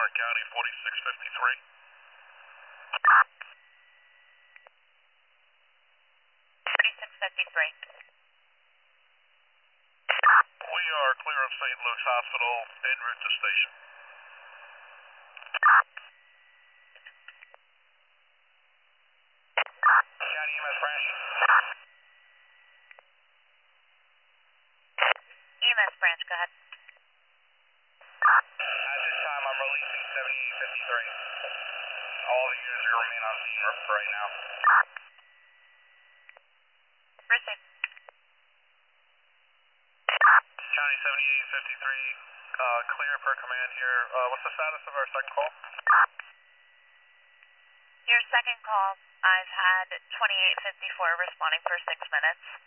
County 4653. 4653. We are clear of St. Luke's Hospital en route to station. County EMS branch. EMS branch, go ahead. At this time, I'm releasing 7853. All the units are remain on scene for right now. Receive. County 7853, clear per command here. What's the status of our second call? Your second call, I've had 2854 responding for 6 minutes.